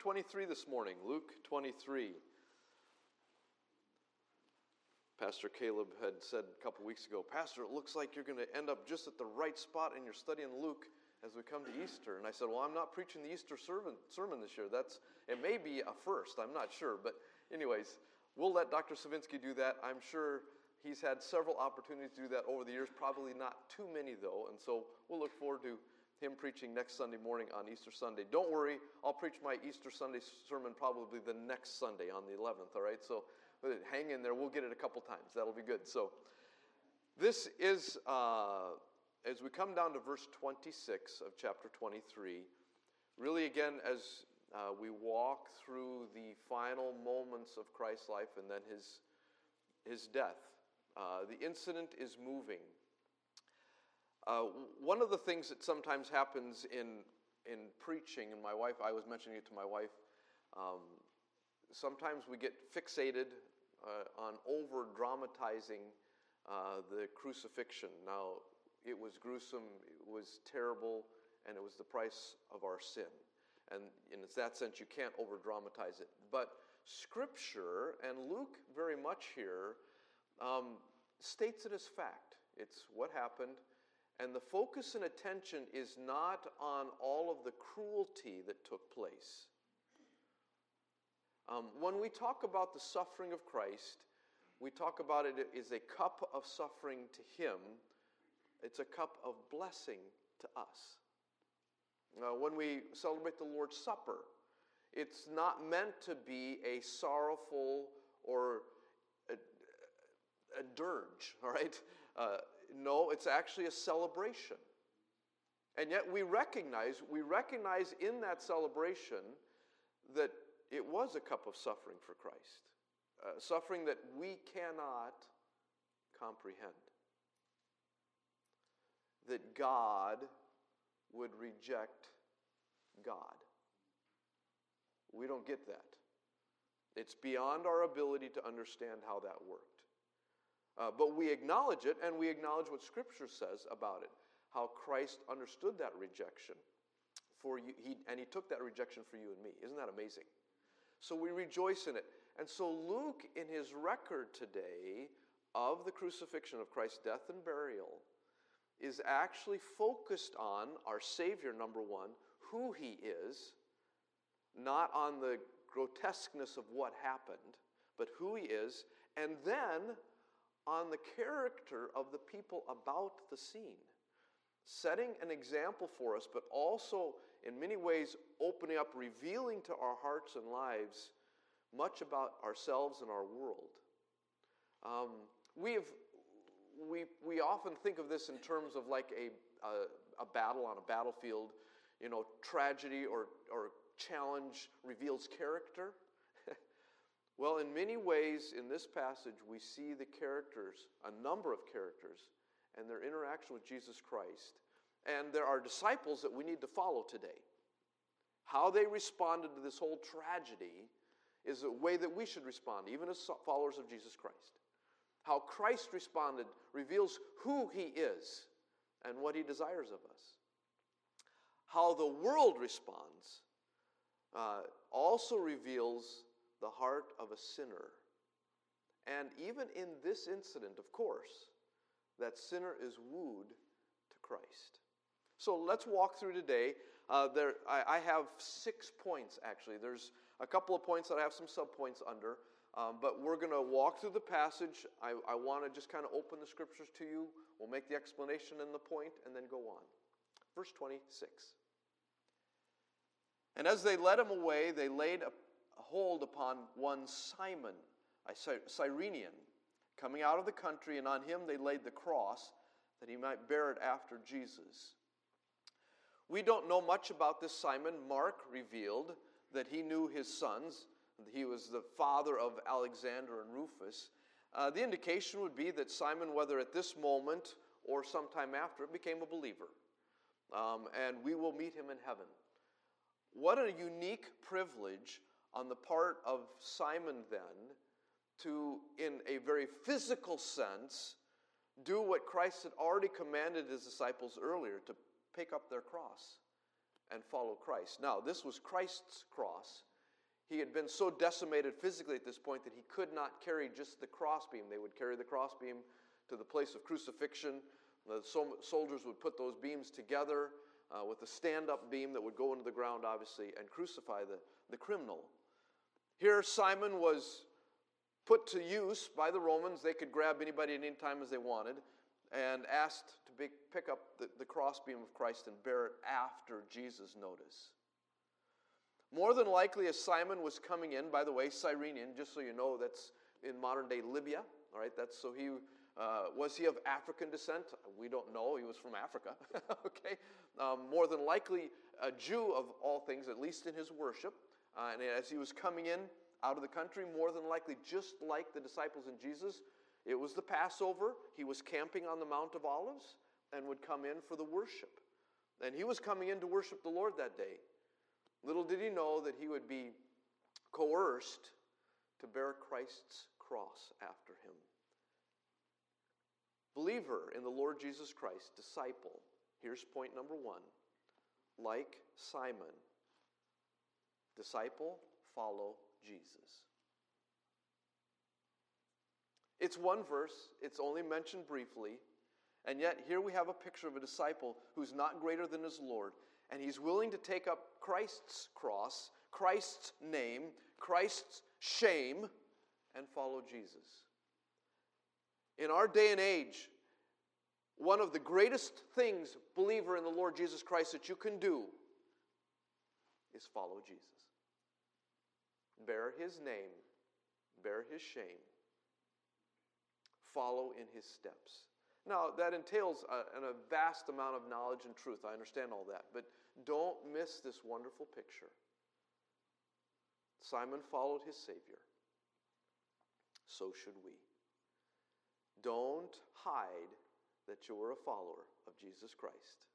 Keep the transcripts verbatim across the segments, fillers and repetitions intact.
twenty-three this morning, Luke twenty-three. Pastor Caleb had said a couple weeks ago, Pastor, it looks like you're going to end up just at the right spot in your study in Luke as we come to Easter. And I said, well, I'm not preaching the Easter sermon, sermon this year. That's It may be a first, I'm not sure. But anyways, we'll let Doctor Savinsky do that. I'm sure he's had several opportunities to do that over the years, probably not too many, though. And so we'll look forward to him preaching next Sunday morning on Easter Sunday. Don't worry, I'll preach my Easter Sunday sermon probably the next Sunday on the eleventh, all right? So hang in there. We'll get it a couple times. That'll be good. So this is, uh, as we come down to verse twenty-six of chapter twenty-three, really again as uh, we walk through the final moments of Christ's life and then his, his death, uh, the incident is moving. Uh, one of the things that sometimes happens in in preaching, and my wife, I was mentioning it to my wife, um, sometimes we get fixated uh, on over-dramatizing uh, the crucifixion. Now, it was gruesome, it was terrible, and it was the price of our sin. And in that sense, you can't over-dramatize it. But Scripture, and Luke very much here, um, states it as fact. It's what happened. And the focus and attention is not on all of the cruelty that took place. Um, when we talk about the suffering of Christ, we talk about it as a cup of suffering to him. It's a cup of blessing to us. Uh, when we celebrate the Lord's Supper, it's not meant to be a sorrowful or a, a dirge, all right? Uh, no, it's actually a celebration. And yet we recognize, we recognize in that celebration that it was a cup of suffering for Christ. Uh, suffering that we cannot comprehend. That God would reject God. We don't get that. It's beyond our ability to understand how that worked. Uh, but we acknowledge it, and we acknowledge what Scripture says about it. How Christ understood that rejection for you, he, and he took that rejection for you and me. Isn't that amazing? So we rejoice in it. And so Luke, in his record today of the crucifixion of Christ's death and burial, is actually focused on our Savior, number one, who he is, not on the grotesqueness of what happened, but who he is, and then on the character of the people about the scene, setting an example for us, but also in many ways opening up, revealing to our hearts and lives much about ourselves and our world. Um, we've we we often think of this in terms of like a a, a battle on a battlefield, you know, tragedy or or challenge reveals character. Well, in many ways in this passage we see the characters, a number of characters, and their interaction with Jesus Christ. And there are disciples that we need to follow today. How they responded to this whole tragedy is a way that we should respond, even as followers of Jesus Christ. How Christ responded reveals who he is and what he desires of us. How the world responds uh, also reveals the heart of a sinner. And even in this incident, of course, that sinner is wooed to Christ. So let's walk through today. Uh, there, I, I have six points, actually. There's a couple of points that I have some subpoints under. Um, but we're going to walk through the passage. I, I want to just kind of open the Scriptures to you. We'll make the explanation and the point, and then go on. Verse twenty-six. And as they led him away, they laid a, a hold upon one Simon, a Cyrenian, coming out of the country, and on him they laid the cross, that he might bear it after Jesus. We don't know much about this Simon. Mark revealed that he knew his sons. He was the father of Alexander and Rufus. Uh, the indication would be that Simon, whether at this moment or sometime after, became a believer. Um, and we will meet him in heaven. What a unique privilege on the part of Simon then to, in a very physical sense, do what Christ had already commanded his disciples earlier, to pick up their cross and follow Christ. Now, this was Christ's cross. He had been so decimated physically at this point that he could not carry just the crossbeam. They would carry the crossbeam to the place of crucifixion. The soldiers would put those beams together uh, with a stand-up beam that would go into the ground, obviously, and crucify the, the criminal. Here, Simon was put to use by the Romans. They could grab anybody at any time as they wanted, and asked to be, pick up the, the crossbeam of Christ and bear it after Jesus' notice. More than likely, as Simon was coming in, by the way, Cyrenian, just so you know, that's in modern-day Libya. All right, that's so he uh, was he of African descent? We don't know. He was from Africa. Okay, um, more than likely a Jew of all things, at least in his worship. Uh, and as he was coming in out of the country, more than likely, just like the disciples and Jesus, it was the Passover. He was camping on the Mount of Olives and would come in for the worship. And he was coming in to worship the Lord that day. Little did he know that he would be coerced to bear Christ's cross after him. Believer in the Lord Jesus Christ, disciple. Here's point number one. Like Simon, disciple, follow Jesus. It's one verse. It's only mentioned briefly. And yet here we have a picture of a disciple who's not greater than his Lord. And he's willing to take up Christ's cross, Christ's name, Christ's shame, and follow Jesus. In our day and age, one of the greatest things, believer in the Lord Jesus Christ, that you can do is follow Jesus. Bear his name, bear his shame, follow in his steps. Now, that entails a, a vast amount of knowledge and truth. I understand all that. But don't miss this wonderful picture. Simon followed his Savior. So should we. Don't hide that you're a follower of Jesus Christ.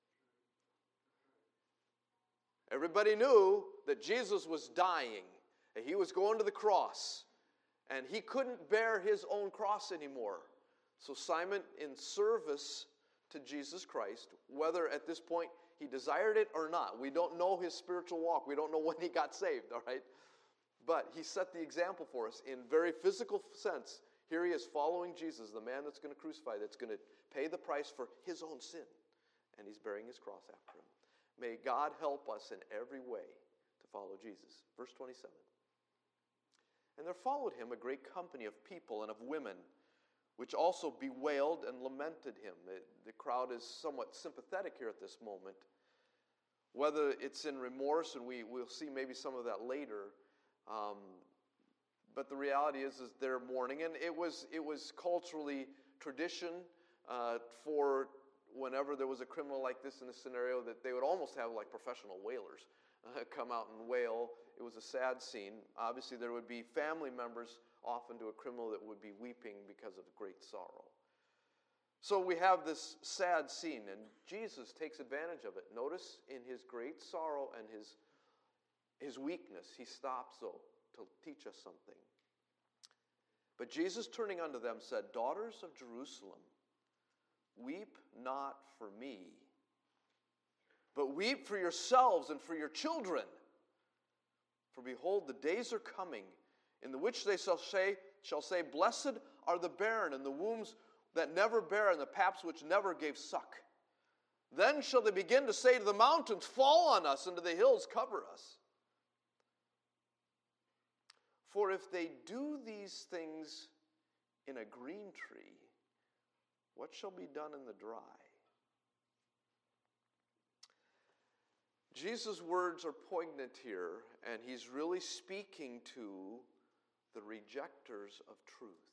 Everybody knew that Jesus was dying. And he was going to the cross. And he couldn't bear his own cross anymore. So Simon, in service to Jesus Christ, whether at this point he desired it or not, we don't know his spiritual walk. We don't know when he got saved, all right? But he set the example for us in very physical sense. Here he is following Jesus, the man that's going to crucify, that's going to pay the price for his own sin. And he's bearing his cross after him. May God help us in every way to follow Jesus. Verse twenty-seven. And there followed him a great company of people and of women, which also bewailed and lamented him. The, the crowd is somewhat sympathetic here at this moment. Whether it's in remorse, and we, we'll see maybe some of that later, um, but the reality is, is they're mourning. And it was, it was culturally tradition uh, for whenever there was a criminal like this in a scenario that they would almost have like professional wailers uh, come out and wail. It was a sad scene. Obviously, there would be family members often to a criminal that would be weeping because of great sorrow. So we have this sad scene, and Jesus takes advantage of it. Notice in his great sorrow and his, his weakness, he stops, though, to teach us something. But Jesus, turning unto them, said, Daughters of Jerusalem, weep not for me, but weep for yourselves and for your children. For behold, the days are coming, in the which they shall say, shall say, Blessed are the barren, and the wombs that never bear, and the paps which never gave suck. Then shall they begin to say to the mountains, Fall on us, and to the hills, cover us. For if they do these things in a green tree, what shall be done in the dry? Jesus' words are poignant here, and he's really speaking to the rejectors of truth.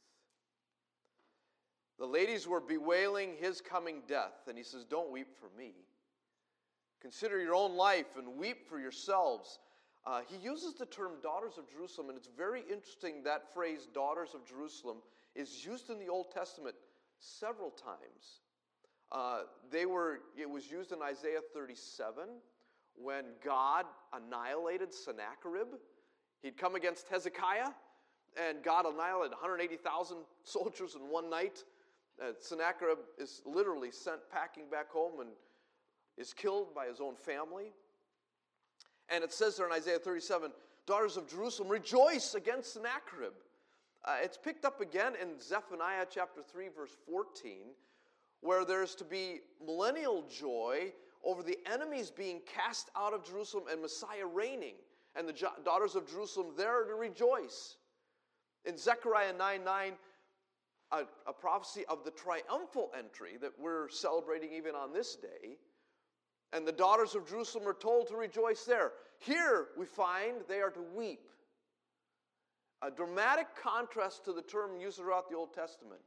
The ladies were bewailing his coming death, and he says, Don't weep for me. Consider your own life and weep for yourselves. Uh, he uses the term daughters of Jerusalem, and it's very interesting that phrase, daughters of Jerusalem, is used in the Old Testament several times. Uh, they were. It was used in Isaiah thirty-seven when God annihilated Sennacherib. He'd come against Hezekiah, and God annihilated one hundred eighty thousand soldiers in one night. Uh, Sennacherib is literally sent packing back home and is killed by his own family. And it says there in Isaiah thirty-seven, daughters of Jerusalem, rejoice against Sennacherib. Uh, it's picked up again in Zephaniah chapter three, verse fourteen, where there's to be millennial joy over the enemies being cast out of Jerusalem and Messiah reigning. And the jo- daughters of Jerusalem there to rejoice. In Zechariah nine nine, a, a prophecy of the triumphal entry that we're celebrating even on this day. And the daughters of Jerusalem are told to rejoice there. Here we find they are to weep. A dramatic contrast to the term used throughout the Old Testament.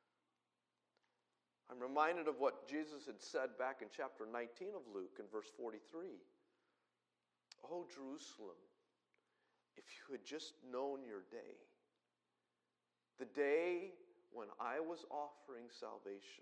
I'm reminded of what Jesus had said back in chapter nineteen of Luke in verse forty-three. Oh, Jerusalem, if you had just known your day, the day when I was offering salvation.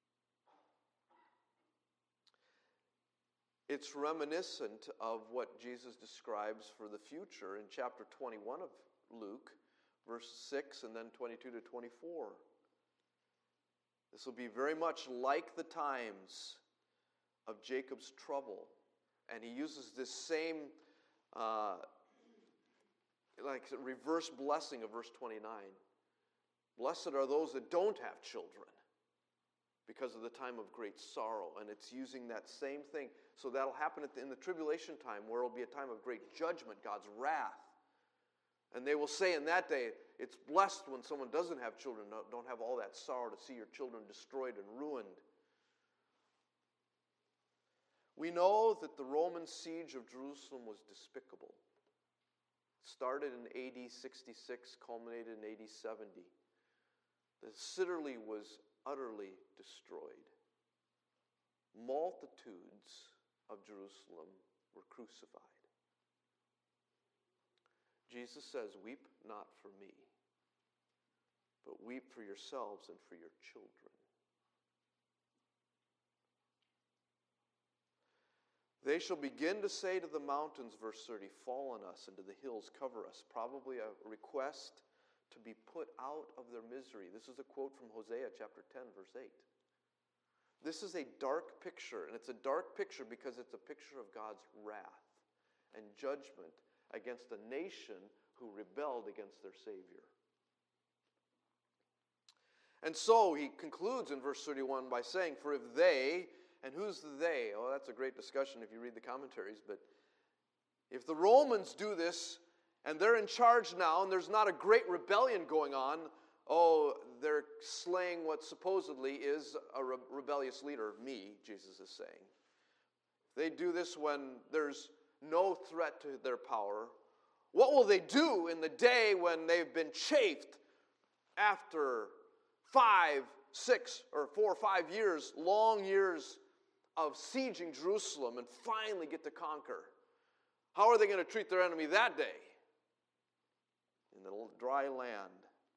It's reminiscent of what Jesus describes for the future in chapter twenty-one of Luke, verse six and then twenty-two to twenty-four. This will be very much like the times of Jacob's trouble. And he uses this same uh, like reverse blessing of verse twenty-nine. Blessed are those that don't have children because of the time of great sorrow. And it's using that same thing. So that'll happen at the, in the tribulation time, where it'll be a time of great judgment, God's wrath. And they will say in that day, it's blessed when someone doesn't have children, don't have all that sorrow to see your children destroyed and ruined. We know that the Roman siege of Jerusalem was despicable. It started in A D sixty-six, culminated in A D seventy. The citadel was utterly destroyed. Multitudes of Jerusalem were crucified. Jesus says, weep not for me, but weep for yourselves and for your children. They shall begin to say to the mountains, verse thirty, fall on us, and to the hills cover us. Probably a request to be put out of their misery. This is a quote from Hosea chapter ten, verse eight. This is a dark picture, and it's a dark picture because it's a picture of God's wrath and judgment against a nation who rebelled against their Savior. And so he concludes in verse thirty-one by saying, for if they, and who's the they? Oh, that's a great discussion if you read the commentaries, but if the Romans do this, and they're in charge now, and there's not a great rebellion going on, oh, they're slaying what supposedly is a re- rebellious leader, me, Jesus is saying. They do this when there's no threat to their power. What will they do in the day when they've been chafed after five, six, or four or five years, long years of sieging Jerusalem and finally get to conquer? How are they going to treat their enemy that day? In the dry land.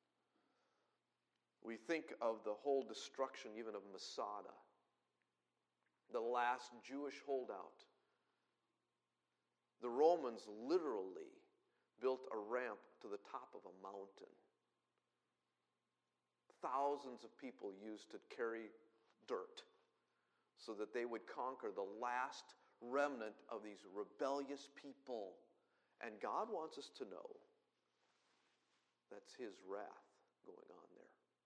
We think of the whole destruction even of Masada, the last Jewish holdout. The Romans literally built a ramp to the top of a mountain. Thousands of people used to carry dirt so that they would conquer the last remnant of these rebellious people. And God wants us to know that's His wrath going on there.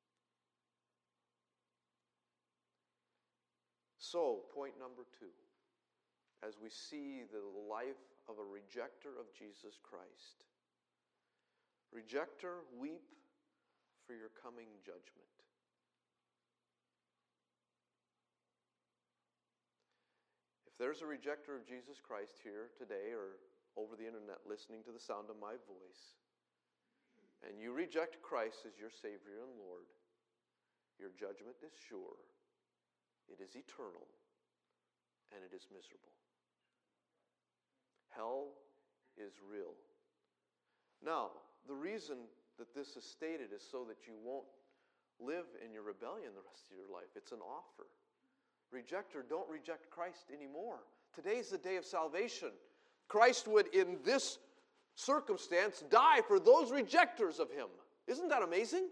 So, point number two, as we see the life of a rejecter of Jesus Christ. Rejecter, weep for your coming judgment. If there's a rejecter of Jesus Christ here today or over the internet listening to the sound of my voice, and you reject Christ as your Savior and Lord, your judgment is sure, it is eternal, and it is miserable. Hell is real. Now, the reason that this is stated is so that you won't live in your rebellion the rest of your life. It's an offer. Rejecter, don't reject Christ anymore. Today's the day of salvation. Christ would, in this circumstance, die for those rejecters of Him. Isn't that amazing?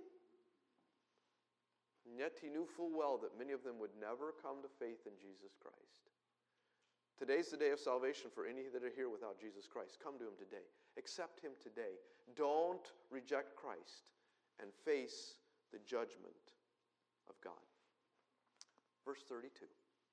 And yet He knew full well that many of them would never come to faith in Jesus Christ. Today's the day of salvation for any that are here without Jesus Christ. Come to him today. Accept him today. Don't reject Christ and face the judgment of God. Verse thirty-two.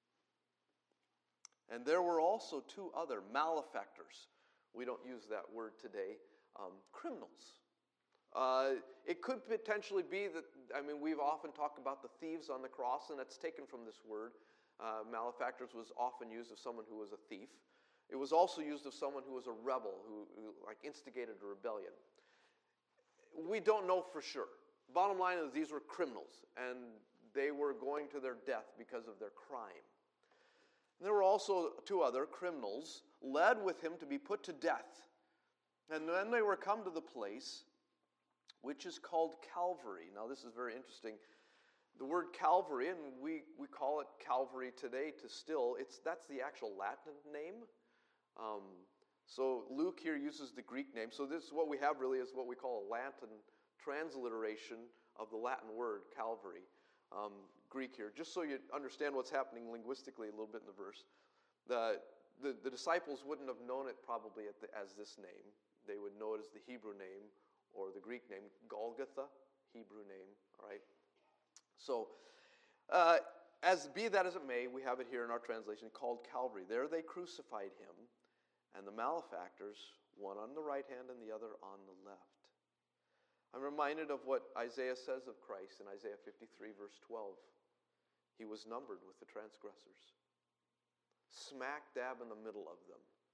And there were also two other malefactors. We don't use that word today. Um, criminals. Uh, it could potentially be that, I mean, we've often talked about the thieves on the cross, and that's taken from this word. Uh, malefactors was often used of someone who was a thief. It was also used of someone who was a rebel, who, who like instigated a rebellion. We don't know for sure. Bottom line is these were criminals, and they were going to their death because of their crime. And there were also two other criminals led with him to be put to death. And then they were come to the place which is called Calvary. Now this is very interesting. The word Calvary, and we, we call it Calvary today to still, it's that's the actual Latin name. Um, so Luke here uses the Greek name. So this is what we have really is what we call a Latin transliteration of the Latin word Calvary. Um, Greek here, just so you understand what's happening linguistically a little bit in the verse. The, the, the disciples wouldn't have known it probably at the, as this name. They would know it as the Hebrew name or the Greek name, Golgotha, Hebrew name, all right? So, uh, as be that as it may, we have it here in our translation called Calvary. There they crucified him, and the malefactors, one on the right hand and the other on the left. I'm reminded of what Isaiah says of Christ in Isaiah fifty-three, verse twelve. He was numbered with the transgressors, smack dab in the middle of them.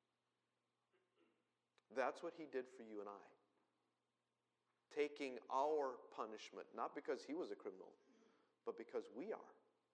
That's what he did for you and I. Taking our punishment, not because he was a criminal, but because we are.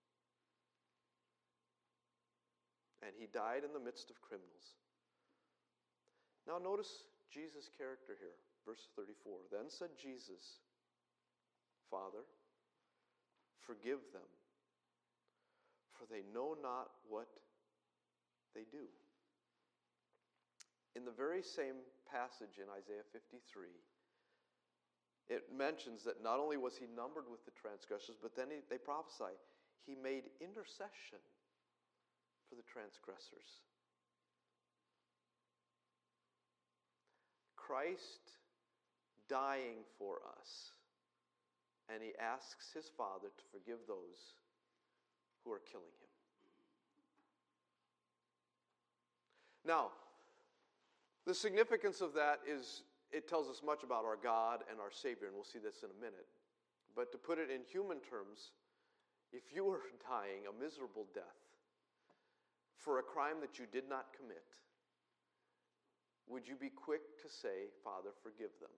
And he died in the midst of criminals. Now notice Jesus' character here, verse thirty-four. Then said Jesus, Father, forgive them, for they know not what they do. In the very same passage in Isaiah fifty-three, it mentions that not only was he numbered with the transgressors, but then he, they prophesy, he made intercession for the transgressors. Christ dying for us, and he asks his Father to forgive those who are killing him. Now, the significance of that is it tells us much about our God and our Savior, and we'll see this in a minute. But to put it in human terms, if you were dying a miserable death for a crime that you did not commit, would you be quick to say, Father, forgive them?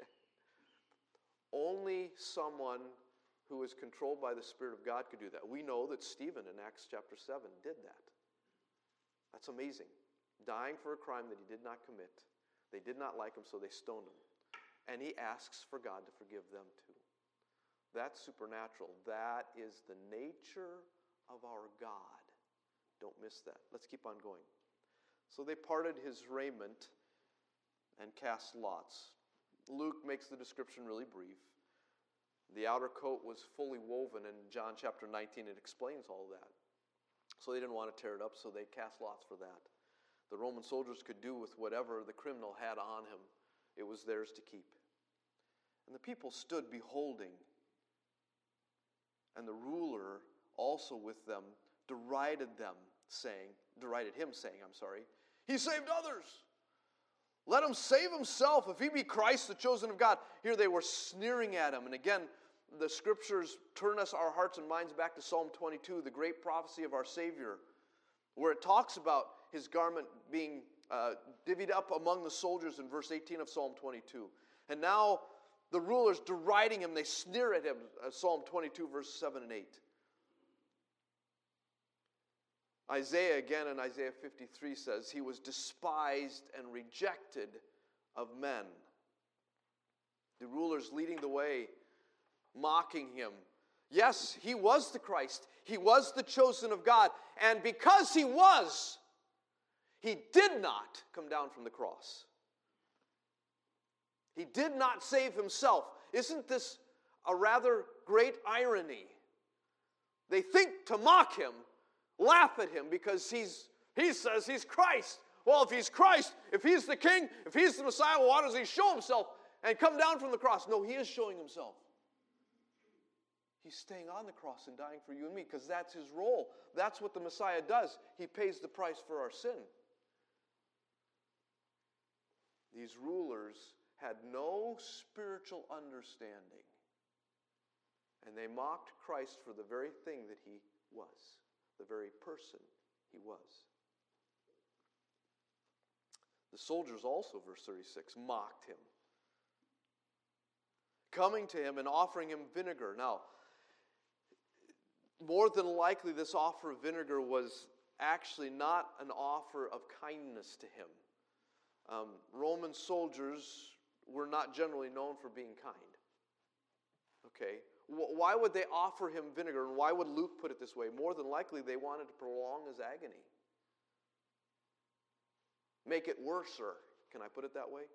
Only someone who is controlled by the Spirit of God could do that. We know that Stephen in Acts chapter seven did that. That's amazing. Dying for a crime that he did not commit. They did not like him, so they stoned him. And he asks for God to forgive them too. That's supernatural. That is the nature of our God. Don't miss that. Let's keep on going. So they parted his raiment and cast lots. Luke makes the description really brief. The outer coat was fully woven. In John chapter nineteen, it explains all that. So they didn't want to tear it up, so they cast lots for that. The Roman soldiers could do with whatever the criminal had on him. It was theirs to keep. And the people stood beholding. And the ruler also with them derided them, saying, derided him, saying, I'm sorry, he saved others. Let him save himself if he be Christ, the chosen of God. Here they were sneering at him. And again, the scriptures turn us, our hearts and minds back to Psalm twenty-two, the great prophecy of our Savior, where it talks about his garment being uh, divvied up among the soldiers in verse eighteen of Psalm twenty-two. And now the rulers deriding him, they sneer at him, uh, Psalm twenty-two, verse seven and eight. Isaiah, again in Isaiah fifty-three, says, he was despised and rejected of men. The rulers leading the way, mocking him. Yes, he was the Christ. He was the chosen of God. And because he was, he did not come down from the cross. He did not save himself. Isn't this a rather great irony? They think to mock him, laugh at him because he's He says he's Christ. Well, if he's Christ, if he's the king, if he's the Messiah, well, why does he show himself and come down from the cross? No, he is showing himself. He's staying on the cross and dying for you and me because that's his role. That's what the Messiah does. He pays the price for our sin. These rulers had no spiritual understanding, and they mocked Christ for the very thing that he was, the very person he was. The soldiers also, verse thirty-six, mocked him, coming to him and offering him vinegar. Now, more than likely, this offer of vinegar was actually not an offer of kindness to him. Um, Roman soldiers were not generally known for being kind. Okay? Why would they offer him vinegar? And why would Luke put it this way? More than likely, they wanted to prolong his agony. Make it worser. Can I put it that way?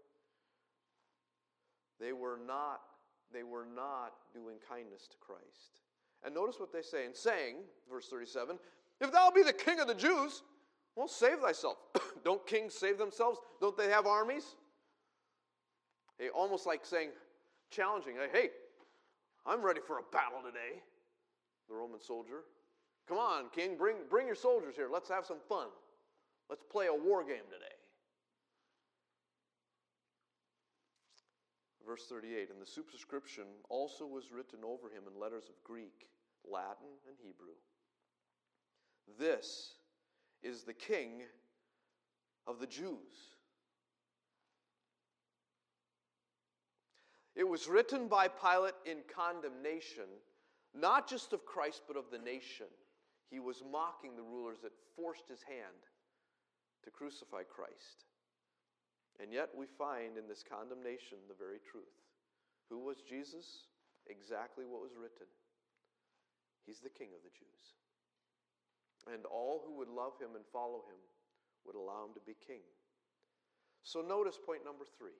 They were not, they were not doing kindness to Christ. And notice what they say. And saying, verse thirty-seven, if thou be the king of the Jews, well, save thyself. Don't kings save themselves? Don't they have armies? Hey, almost like saying, challenging, hey, I'm ready for a battle today. The Roman soldier. Come on, king, bring, bring your soldiers here. Let's have some fun. Let's play a war game today. Verse thirty-eight, and the superscription also was written over him in letters of Greek, Latin, and Hebrew. This is the King of the Jews. It was written by Pilate in condemnation, not just of Christ, but of the nation. He was mocking the rulers that forced his hand to crucify Christ. And yet we find in this condemnation the very truth. Who was Jesus? Exactly what was written. He's the King of the Jews. And all who would love him and follow him would allow him to be king. So notice point number three.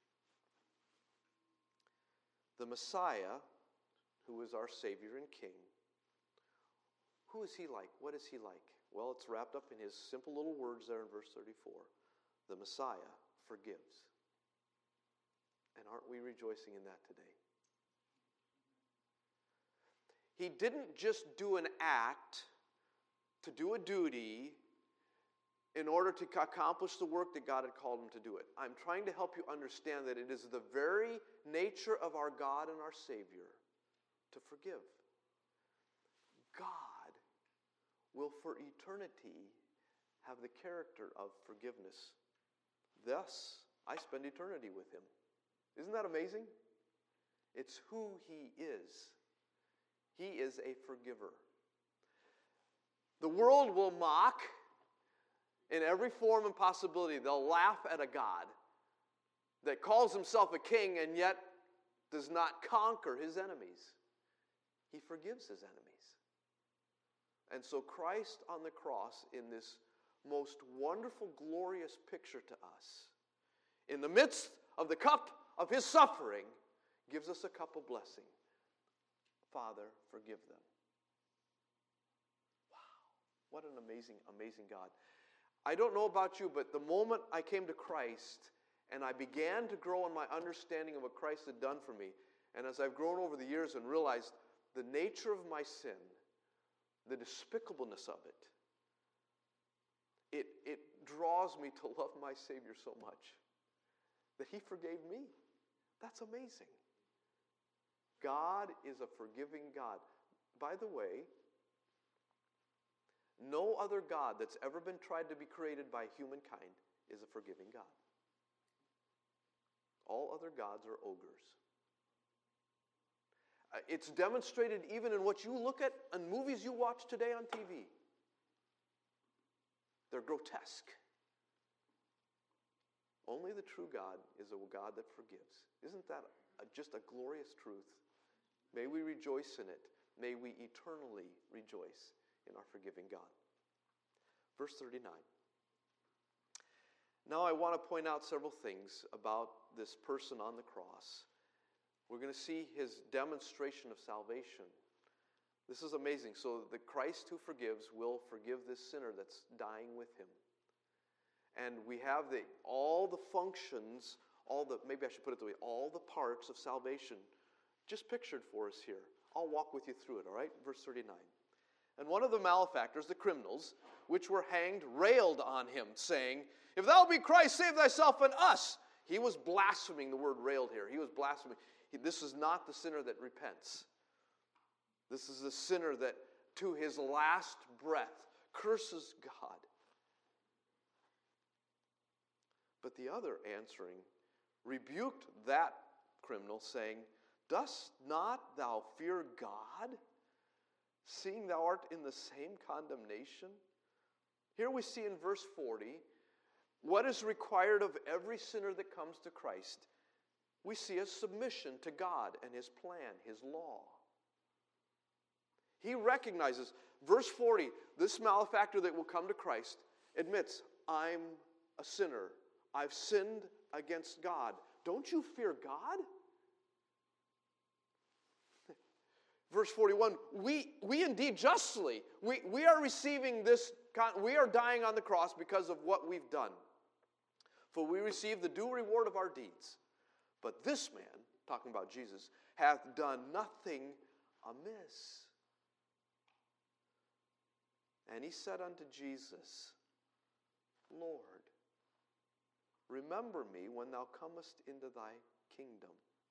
The Messiah, who is our Savior and King, who is he like? What is he like? Well, it's wrapped up in his simple little words there in verse thirty-four. The Messiah forgives. And aren't we rejoicing in that today? He didn't just do an act to do a duty in order to accomplish the work that God had called him to do it. I'm trying to help you understand that it is the very nature of our God and our Savior to forgive. God will for eternity have the character of forgiveness. Thus, I spend eternity with him. Isn't that amazing? It's who he is. He is a forgiver. The world will mock in every form and possibility. They'll laugh at a God that calls himself a king and yet does not conquer his enemies. He forgives his enemies. And so Christ on the cross, in this most wonderful, glorious picture to us, in the midst of the cup of his suffering, gives us a cup of blessing. Father, forgive them. Wow, what an amazing, amazing God. I don't know about you, but the moment I came to Christ and I began to grow in my understanding of what Christ had done for me, and as I've grown over the years and realized the nature of my sin, the despicableness of it, it, it draws me to love my Savior so much that he forgave me. That's amazing. God is a forgiving God. By the way, no other God that's ever been tried to be created by humankind is a forgiving God. All other gods are ogres. Uh, it's demonstrated even in what you look at in movies you watch today on T V. They're grotesque. Only the true God is a God that forgives. Isn't that a, just a glorious truth? May we rejoice in it. May we eternally rejoice in our forgiving God. Verse thirty-nine. Now I want to point out several things about this person on the cross. We're going to see his demonstration of salvation. This is amazing. So the Christ who forgives will forgive this sinner that's dying with him. And we have the all the functions, all the, maybe I should put it the way, all the parts of salvation just pictured for us here. I'll walk with you through it, all right? Verse thirty-nine. And one of the malefactors, the criminals, which were hanged, railed on him, saying, If thou be Christ, save thyself and us. He was blaspheming, the word railed here. He was blaspheming. He, this is not the sinner that repents. This is the sinner that, to his last breath, curses God. But the other answering rebuked that criminal, saying, Dost not thou fear God, seeing thou art in the same condemnation? Here we see in verse forty, what is required of every sinner that comes to Christ. We see a submission to God and His plan, His law. He recognizes, verse forty, this malefactor that will come to Christ admits, I'm a sinner. I've sinned against God. Don't you fear God? Verse forty-one, we, we indeed justly, we, we are receiving this, we are dying on the cross because of what we've done. For we receive the due reward of our deeds. But this man, talking about Jesus, hath done nothing amiss. And he said unto Jesus, Lord, remember me when thou comest into thy kingdom.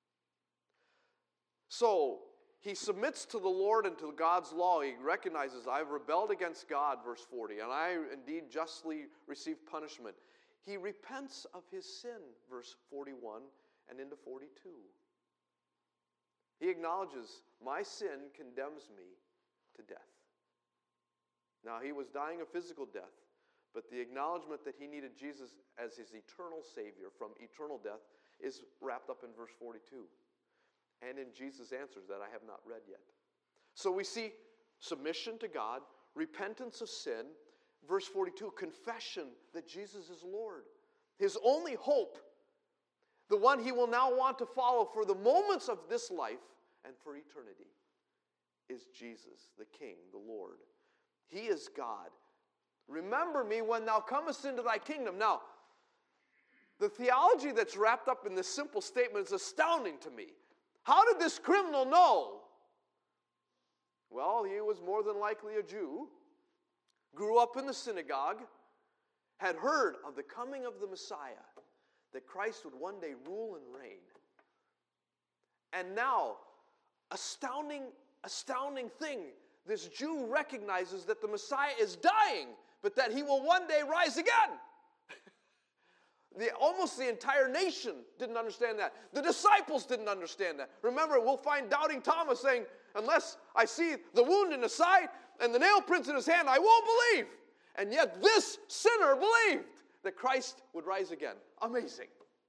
So, he submits to the Lord and to God's law. He recognizes, I've rebelled against God, verse forty, and I indeed justly receive punishment. He repents of his sin, verse forty-one, and into forty-two. He acknowledges, my sin condemns me to death. Now, he was dying a physical death, but the acknowledgement that he needed Jesus as his eternal Savior from eternal death is wrapped up in verse forty-two. And in Jesus' answers that I have not read yet. So we see submission to God, repentance of sin, verse forty-two, confession that Jesus is Lord. His only hope, the one he will now want to follow for the moments of this life and for eternity, is Jesus, the King, the Lord. He is God. Remember me when thou comest into thy kingdom. Now, the theology that's wrapped up in this simple statement is astounding to me. How did this criminal know? Well, he was more than likely a Jew, grew up in the synagogue, had heard of the coming of the Messiah, that Christ would one day rule and reign. And now, astounding, astounding thing, this Jew recognizes that the Messiah is dying, but that he will one day rise again. The, almost the entire nation didn't understand that. The disciples didn't understand that. Remember, we'll find doubting Thomas saying, unless I see the wound in his side and the nail prints in his hand, I won't believe. And yet this sinner believed that Christ would rise again. Amazing.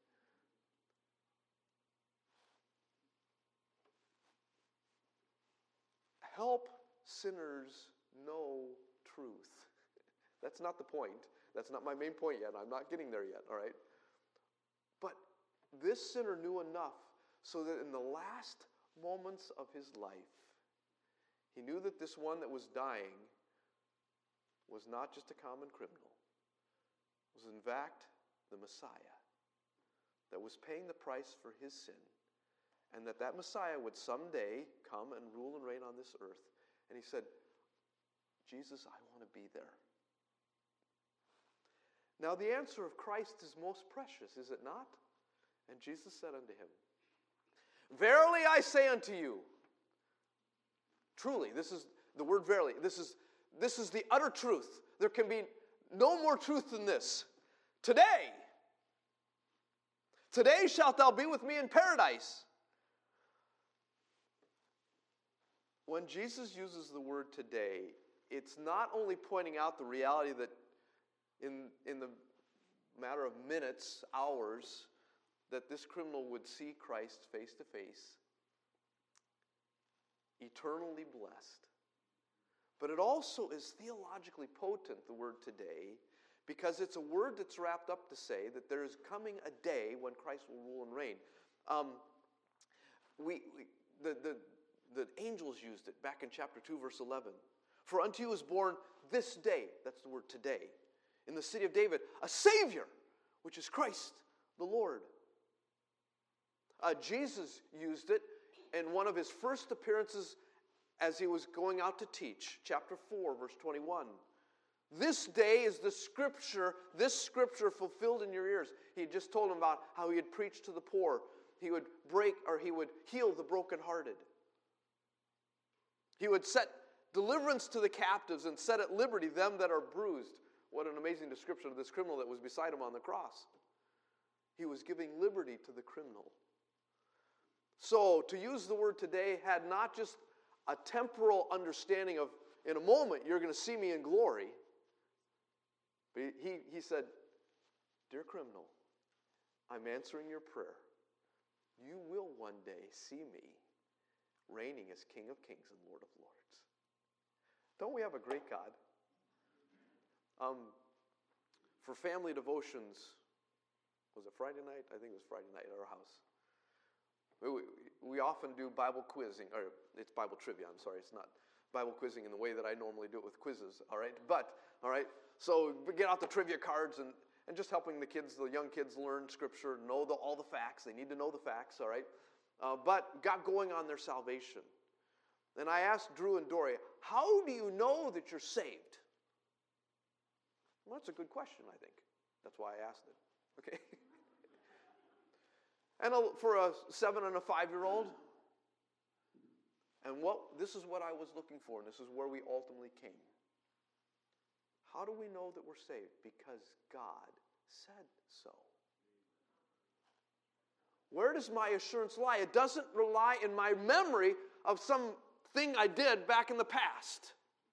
Help sinners know truth. That's not the point. That's not my main point yet. I'm not getting there yet, all right? But this sinner knew enough so that in the last moments of his life, he knew that this one that was dying was not just a common criminal. It was in fact the Messiah that was paying the price for his sin, and that that Messiah would someday come and rule and reign on this earth. And he said, Jesus, I want to be there. Now the answer of Christ is most precious, is it not? And Jesus said unto him, Verily I say unto you, truly, this is the word verily, this is, this is the utter truth. There can be no more truth than this. Today, today shalt thou be with me in paradise. When Jesus uses the word today, it's not only pointing out the reality that In, in the matter of minutes, hours, that this criminal would see Christ face to face, eternally blessed. But it also is theologically potent, the word today, because it's a word that's wrapped up to say that there is coming a day when Christ will rule and reign. Um, we, we the, the the angels used it back in chapter two, verse eleven. For unto you is born this day, that's the word today, in the city of David, a Savior, which is Christ the Lord. Uh, Jesus used it in one of his first appearances as he was going out to teach, chapter four, verse twenty-one. This day is the scripture, this scripture fulfilled in your ears. He had just told him about how he had preached to the poor. He would break, or he would heal the brokenhearted. He would set deliverance to the captives and set at liberty them that are bruised. What an amazing description of this criminal that was beside him on the cross. He was giving liberty to the criminal. So, to use the word today had not just a temporal understanding of, in a moment, you're going to see me in glory. But he, he said, dear criminal, I'm answering your prayer. You will one day see me reigning as King of Kings and Lord of Lords. Don't we have a great God? Um, for family devotions, was it Friday night? I think it was Friday night at our house. We, we often do Bible quizzing, or it's Bible trivia, I'm sorry, it's not Bible quizzing in the way that I normally do it with quizzes, all right? But, all right, so we get out the trivia cards and, and just helping the kids, the young kids learn Scripture, know the, all the facts. They need to know the facts, all right? Uh, but got going on their salvation. And I asked Drew and Dory, how do you know that you're saved? Well, that's a good question, I think. That's why I asked it, okay? And a, for a seven and a five-year-old, and what this is what I was looking for, and this is where we ultimately came. How do we know that we're saved? Because God said so. Where does my assurance lie? It doesn't rely in my memory of something I did back in the past.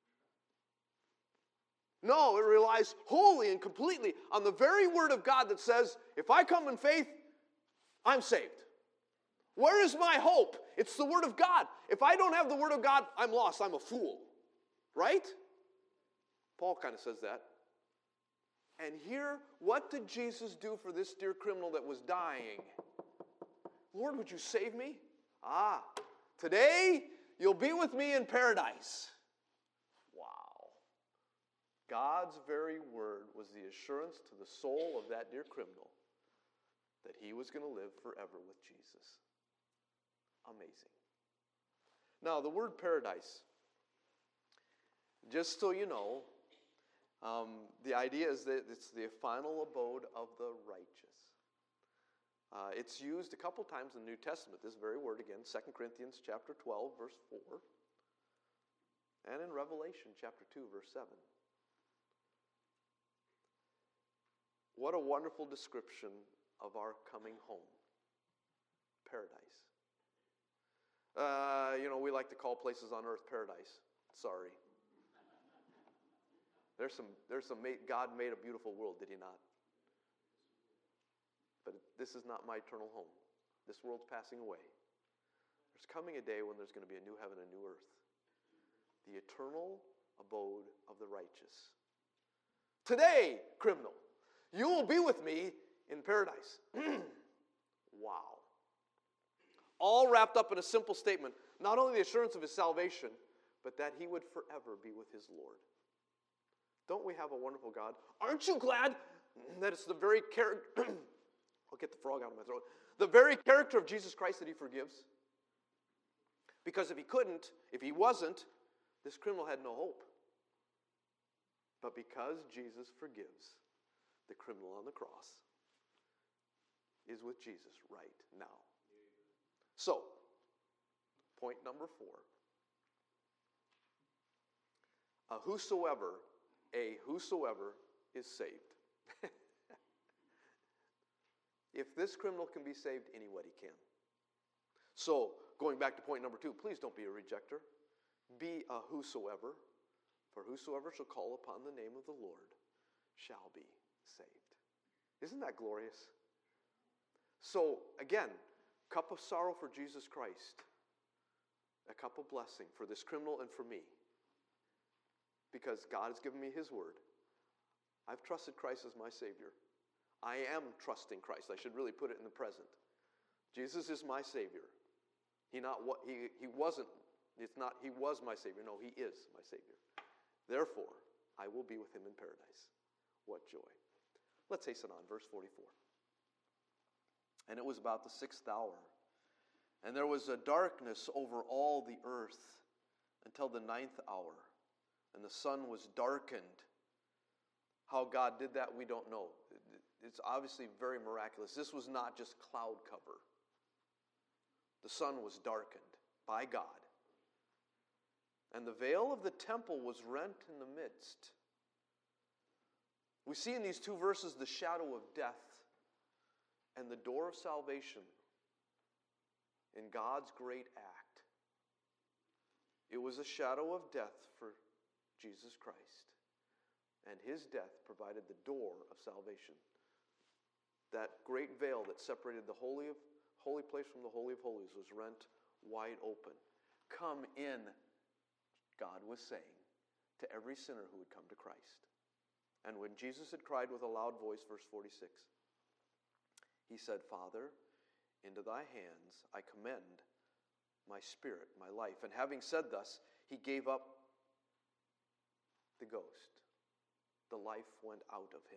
No, it relies wholly and completely on the very word of God that says, if I come in faith, I'm saved. Where is my hope? It's the Word of God. If I don't have the Word of God, I'm lost. I'm a fool. Right? Paul kind of says that. And here, what did Jesus do for this dear criminal that was dying? Lord, would you save me? Ah, today you'll be with me in paradise. Wow. God's very word was the assurance to the soul of that dear criminal that he was going to live forever with Jesus. Amazing. Now, the word paradise, just so you know, um, the idea is that it's the final abode of the righteous. Uh, it's used a couple times in the New Testament, this very word again, Second Corinthians chapter twelve, verse four, and in Revelation chapter two, verse seven. What a wonderful description of our coming home. Paradise. Uh, you know, we like to call places on earth paradise. Sorry. There's some, there's some, God made a beautiful world, did he not? But this is not my eternal home. This world's passing away. There's coming a day when there's going to be a new heaven and a new earth. The eternal abode of the righteous. Today, criminal, you will be with me in paradise. Wow. All wrapped up in a simple statement. Not only the assurance of his salvation, but that he would forever be with his Lord. Don't we have a wonderful God? Aren't you glad that it's the very character... I'll get the frog out of my throat. The very character of Jesus Christ that he forgives. Because if he couldn't, if he wasn't, this criminal had no hope. But because Jesus forgives, the criminal on the cross is with Jesus right now. So, point number four. A whosoever, a whosoever is saved. If this criminal can be saved, anybody can. So, going back to point number two, please don't be a rejecter. Be a whosoever, for whosoever shall call upon the name of the Lord shall be saved. Isn't that glorious? So, again, cup of sorrow for Jesus Christ. A cup of blessing for this criminal and for me. Because God has given me his word. I've trusted Christ as my Savior. I am trusting Christ. I should really put it in the present. Jesus is my Savior. He not what he he wasn't. It's not he was my Savior. No, he is my Savior. Therefore, I will be with him in paradise. What joy! Let's hasten on. Verse forty-four. And it was about the sixth hour, and there was a darkness over all the earth until the ninth hour, and the sun was darkened. How God did that, we don't know. It's obviously very miraculous. This was not just cloud cover. The sun was darkened by God. And the veil of the temple was rent in the midst. We see in these two verses the shadow of death and the door of salvation in God's great act. It was a shadow of death for Jesus Christ. And his death provided the door of salvation. That great veil that separated the holy of holy place from the Holy of Holies was rent wide open. Come in, God was saying to every sinner who would come to Christ. And when Jesus had cried with a loud voice, verse forty-six, he said, Father, into thy hands I commend my spirit, my life. And having said thus, he gave up the ghost. The life went out of him.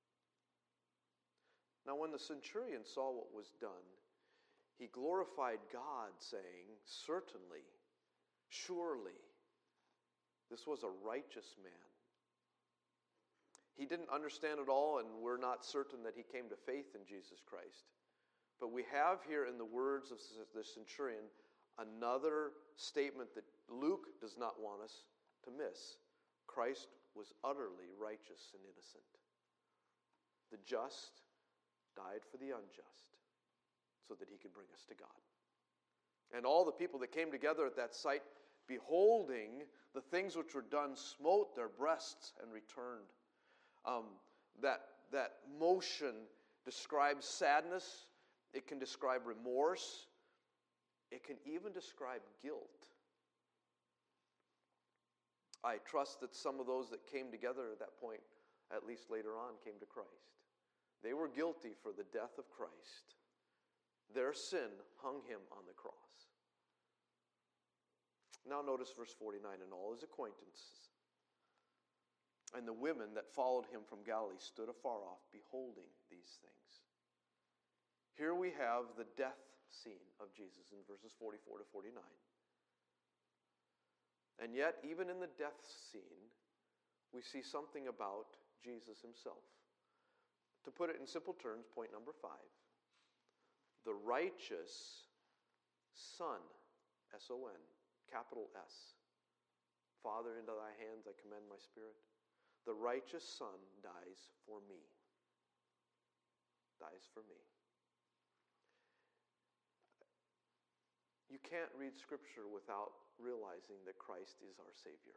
Now when the centurion saw what was done, he glorified God, saying, certainly, surely, this was a righteous man. He didn't understand it all, and we're not certain that he came to faith in Jesus Christ. But we have here in the words of the centurion another statement that Luke does not want us to miss. Christ was utterly righteous and innocent. The just died for the unjust so that he could bring us to God. And all the people that came together at that sight, beholding the things which were done, smote their breasts and returned. Um, that, that motion describes sadness. It can describe remorse. It can even describe guilt. I trust that some of those that came together at that point, at least later on, came to Christ. They were guilty for the death of Christ. Their sin hung him on the cross. Now notice verse forty-nine, and all his acquaintances and the women that followed him from Galilee stood afar off, beholding these things. Here we have the death scene of Jesus in verses forty-four to forty-nine. And yet, even in the death scene, we see something about Jesus himself. To put it in simple terms, point number five. The righteous Son, S O N, capital S. Father, into thy hands I commend my spirit. The righteous Son dies for me. Dies for me. You can't read Scripture without realizing that Christ is our Savior.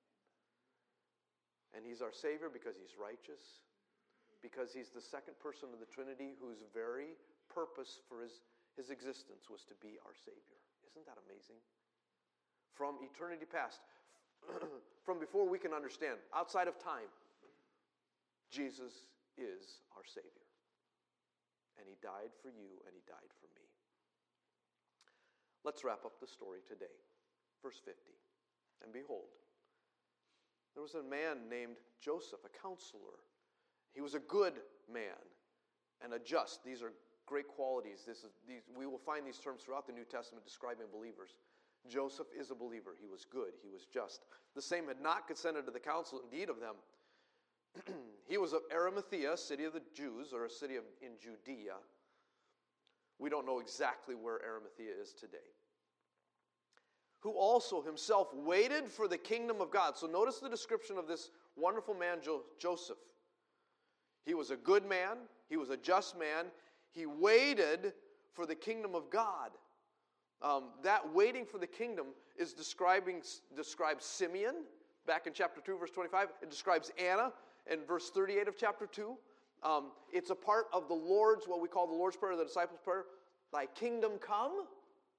And he's our Savior because he's righteous, because he's the second person of the Trinity whose very purpose for his, his existence was to be our Savior. Isn't that amazing? From eternity past, from before we can understand, outside of time, Jesus is our Savior. And he died for you, and he died for me. Let's wrap up the story today. Verse fifty. And behold, there was a man named Joseph, a counselor. He was a good man and a just. These are great qualities. This is, these, we will find these terms throughout the New Testament describing believers. Joseph is a believer. He was good. He was just. The same had not consented to the counsel, indeed, of them. He was of Arimathea, a city of the Jews, or a city of, in Judea. We don't know exactly where Arimathea is today. Who also himself waited for the kingdom of God. So notice the description of this wonderful man, jo- Joseph. He was a good man. He was a just man. He waited for the kingdom of God. Um, that waiting for the kingdom is describing describes Simeon back in chapter two, verse twenty-five. It describes Anna in verse thirty-eight of chapter two. Um, it's a part of the Lord's, what we call the Lord's Prayer, the disciples' prayer. Thy kingdom come.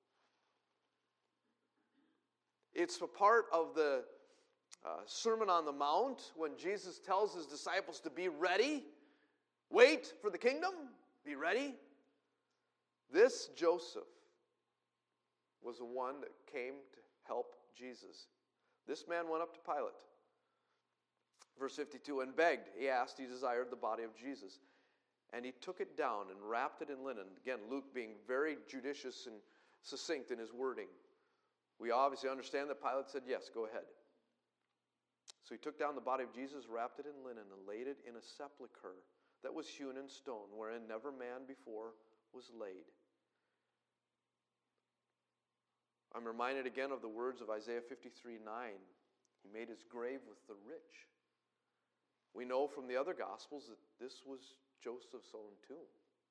It's a part of the uh, Sermon on the Mount when Jesus tells his disciples to be ready. Wait for the kingdom. Be ready. This Joseph was the one that came to help Jesus. This man went up to Pilate. Verse fifty-two, and begged, he asked, he desired the body of Jesus. And he took it down and wrapped it in linen. Again, Luke being very judicious and succinct in his wording. We obviously understand that Pilate said, yes, go ahead. So he took down the body of Jesus, wrapped it in linen, and laid it in a sepulchre that was hewn in stone, wherein never man before was laid. I'm reminded again of the words of Isaiah fifty-three nine. He made his grave with the rich. We know from the other Gospels that this was Joseph's own tomb.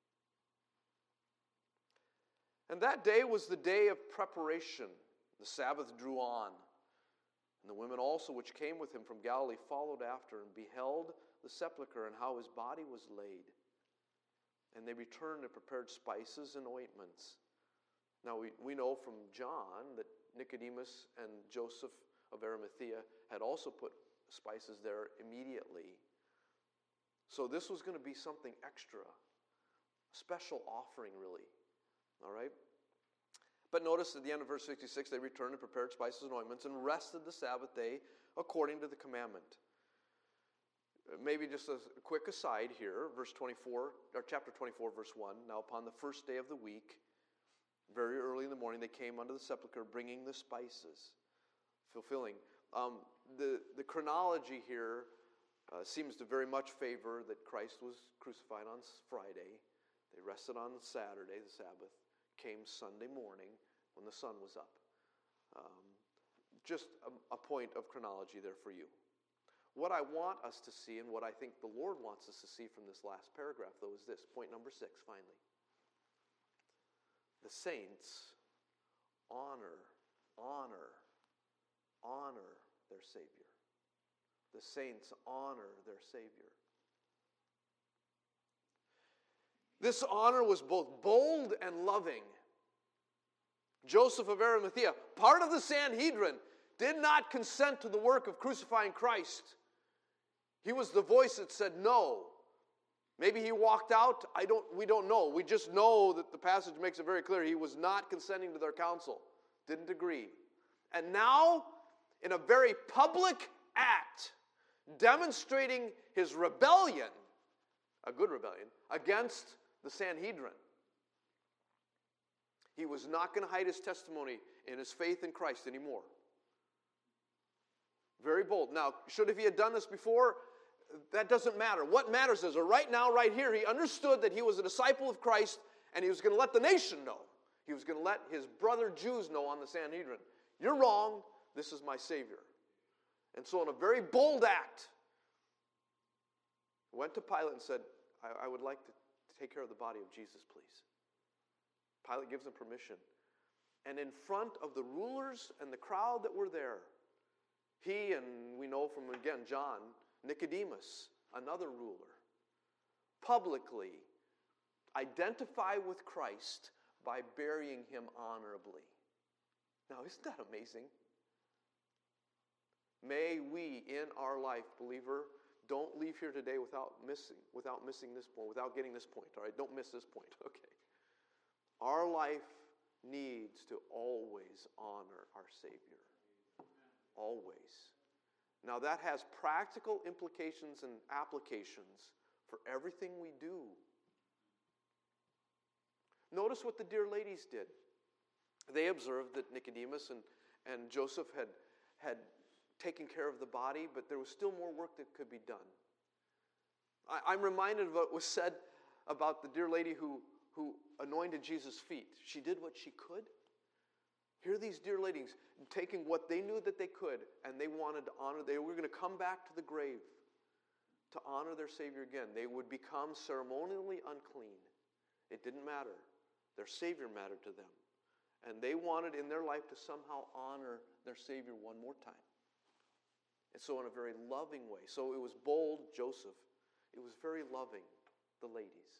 And that day was the day of preparation. The Sabbath drew on. And the women also which came with him from Galilee followed after and beheld the sepulchre and how his body was laid. And they returned and prepared spices and ointments. Now we, we know from John that Nicodemus and Joseph of Arimathea had also put spices there immediately. So this was going to be something extra, a special offering really. All right? But notice at the end of verse sixty-six, they returned and prepared spices and ointments and rested the Sabbath day according to the commandment. Maybe just a quick aside here, verse twenty-four, or chapter twenty-four, verse one. Now upon the first day of the week, very early in the morning, they came unto the sepulchre bringing the spices, fulfilling. Um, the, the chronology here uh, seems to very much favor that Christ was crucified on Friday. They rested on Saturday, the Sabbath. Came Sunday morning when the sun was up. Um, just a, a point of chronology there for you. What I want us to see and what I think the Lord wants us to see from this last paragraph, though, is this. Point number six, finally. The saints honor, honor, honor their Savior. The saints honor their Savior. This honor was both bold and loving. Joseph of Arimathea, part of the Sanhedrin, did not consent to the work of crucifying Christ. He was the voice that said no. Maybe he walked out. I don't, we don't know. We just know that the passage makes it very clear he was not consenting to their counsel. Didn't agree. And now, in a very public act, demonstrating his rebellion, a good rebellion, against the Sanhedrin. He was not going to hide his testimony in his faith in Christ anymore. Very bold. Now, should if he had done this before, that doesn't matter. What matters is, right now, right here, he understood that he was a disciple of Christ, and he was going to let the nation know. He was going to let his brother Jews know on the Sanhedrin. You're wrong. This is my Savior. And so in a very bold act, went to Pilate and said, I, I would like to take care of the body of Jesus, please. Pilate gives him permission. And in front of the rulers and the crowd that were there, he, and we know from, again, John, Nicodemus, another ruler, publicly identify with Christ by burying him honorably. Now, isn't that amazing? May we, in our life, believer, don't leave here today without missing, without missing this point, without getting this point, all right? Don't miss this point, okay? Our life needs to always honor our Savior. Always. Now that has practical implications and applications for everything we do. Notice what the dear ladies did. They observed that Nicodemus and, and Joseph had, had taken care of the body, but there was still more work that could be done. I, I'm reminded of what was said about the dear lady who, who anointed Jesus' feet. She did what she could. Here are these dear ladies taking what they knew that they could, and they wanted to honor. They were going to come back to the grave to honor their Savior again. They would become ceremonially unclean. It didn't matter. Their Savior mattered to them. And they wanted in their life to somehow honor their Savior one more time. And so in a very loving way. So it was bold, Joseph. It was very loving, the ladies.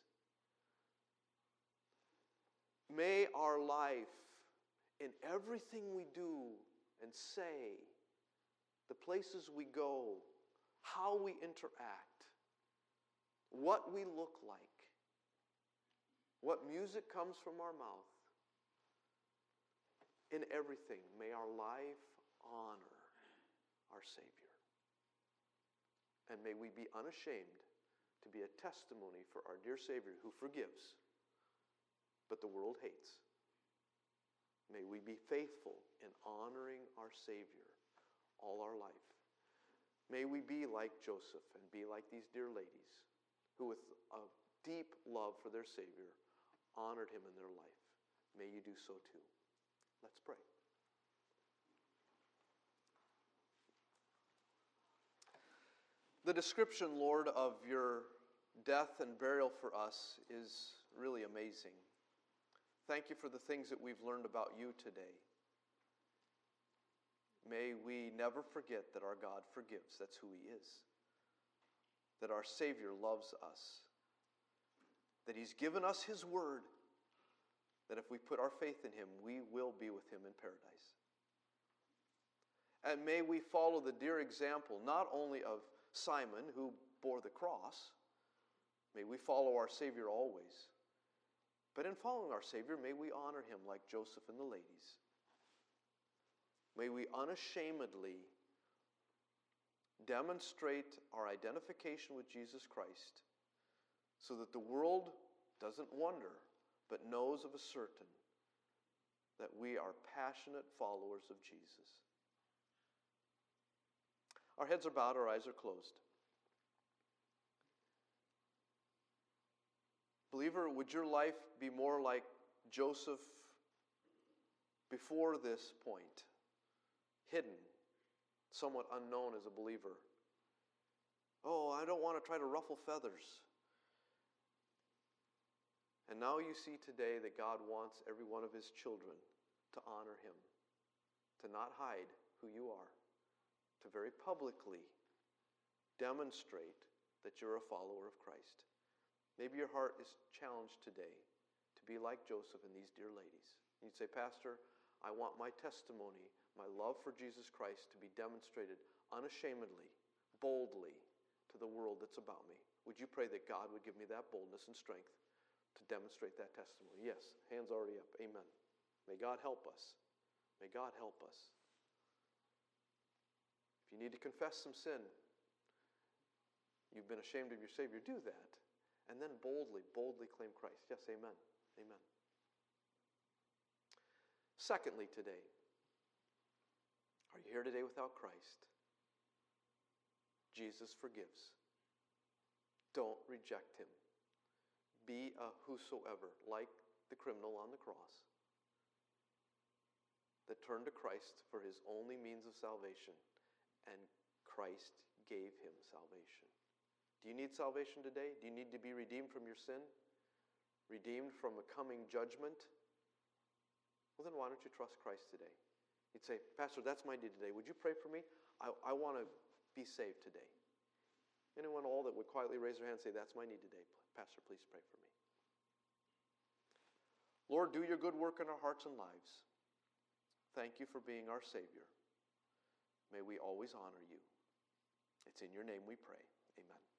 May our life, in everything we do and say, the places we go, how we interact, what we look like, what music comes from our mouth, In everything, may our life honor our Savior. And may we be unashamed to be a testimony for our dear Savior who forgives, but the world hates. May we be faithful in honoring our Savior all our life. May we be like Joseph and be like these dear ladies who with a deep love for their Savior honored him in their life. May you do so too. Let's pray. The description, Lord, of your death and burial for us is really amazing. Thank you for the things that we've learned about you today. May we never forget that our God forgives. That's who he is. That our Savior loves us. That he's given us his word. That if we put our faith in him, we will be with him in paradise. And may we follow the dear example, not only of Simon, who bore the cross. May we follow our Savior always. But in following our Savior, may we honor him like Joseph and the ladies. May we unashamedly demonstrate our identification with Jesus Christ so that the world doesn't wonder, but knows of a certain that we are passionate followers of Jesus. Our heads are bowed, our eyes are closed. Believer, would your life be more like Joseph before this point? Hidden, somewhat unknown as a believer. Oh, I don't want to try to ruffle feathers. And now you see today that God wants every one of his children to honor him, to not hide who you are, to very publicly demonstrate that you're a follower of Christ. Maybe your heart is challenged today to be like Joseph and these dear ladies. You'd say, Pastor, I want my testimony, my love for Jesus Christ to be demonstrated unashamedly, boldly to the world that's about me. Would you pray that God would give me that boldness and strength to demonstrate that testimony? Yes, hands already up. Amen. May God help us. May God help us. If you need to confess some sin, you've been ashamed of your Savior, do that. And then boldly, boldly claim Christ. Yes, amen. Amen. Secondly, today, are you here today without Christ? Jesus forgives. Don't reject him. Be a whosoever, like the criminal on the cross, that turned to Christ for his only means of salvation, and Christ gave him salvation. Do you need salvation today? Do you need to be redeemed from your sin? Redeemed from a coming judgment? Well, then why don't you trust Christ today? You'd say, Pastor, that's my need today. Would you pray for me? I, I want to be saved today. Anyone all that would quietly raise their hand and say, that's my need today. Pastor, please pray for me. Lord, do your good work in our hearts and lives. Thank you for being our Savior. May we always honor you. It's in your name we pray. Amen.